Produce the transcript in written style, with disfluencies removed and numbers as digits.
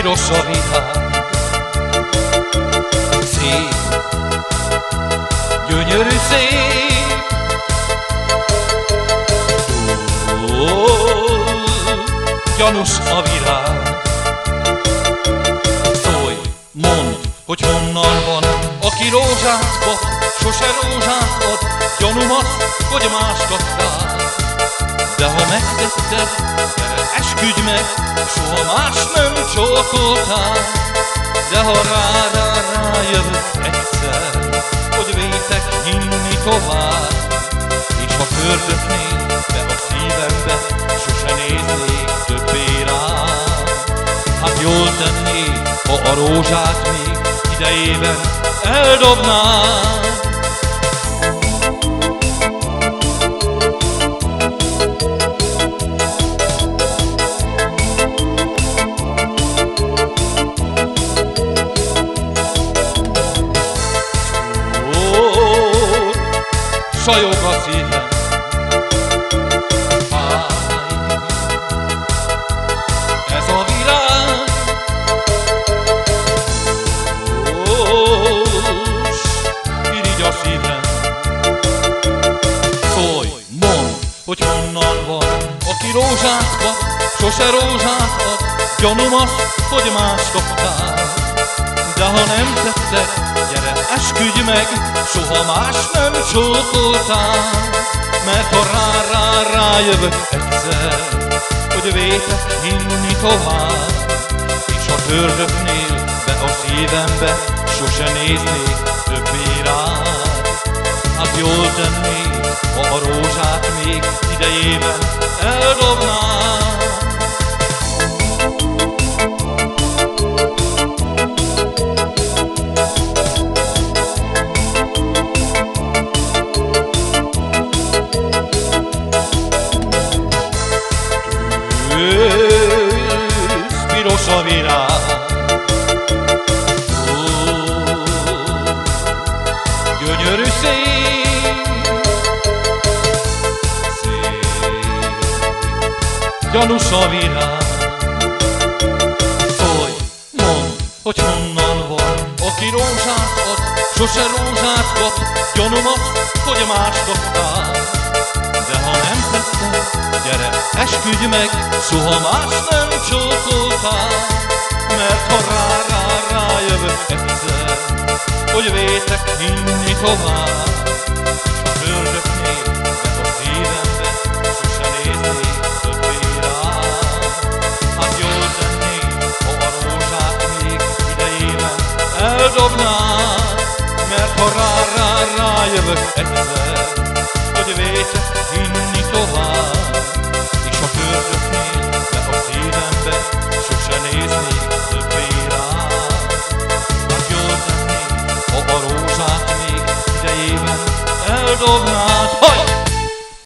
piros a virág. Szép, gyönyörű szép, gyanús a virág. Szólj, mondd, hogy honnan van, aki rózsát kap, sose rózsát ad, gyanúm az, hogy más kaptál. De ha megtetted, gyere, esküdj meg, soha más nem csókoltál. De ha rájövök egyszer, hogy vétek hinni tovább, és ha fördöknél be a szívembe, sose néznék többé rám. Hát jól tennék, ha a rózsát még idejében eldobnám. Sajog a szívem, fáj, ez a világ, irigy a szívem. Szólj, mondd, hogy honnan van, aki rózsát kap, sose rózsát ad, gyanúm az, hogy más kaptál. De ha nem tetted, gyere, esküdj meg, soha más nem csókoltál. Mert ha rájövök egyszer, hogy vétek hinni tovább, és ha fördöknél be a szívembe, sose néznék többé rád. Hát jól tennék, ha a rózsát még idejében eldobnám. Piros a virág, gyönyörű szép, gyanús a virág. Szólj, mondd, hogy honnan van, aki rózsát ad, sose rózsát kap, gyanúm az, hogy más kaptál. De ha nem tetted, gyere, esküdj meg, soha más nem csókoltál. Mert ha rájövök egyszer, hogy vétek hinni tovább, s a földöknél be a szívembe, sose néznék többé rád. Hát jól tennék, ha a rózsát még idejében eldobnád. Mert ha rájövök egyszer, hogy vétek hinni tovább,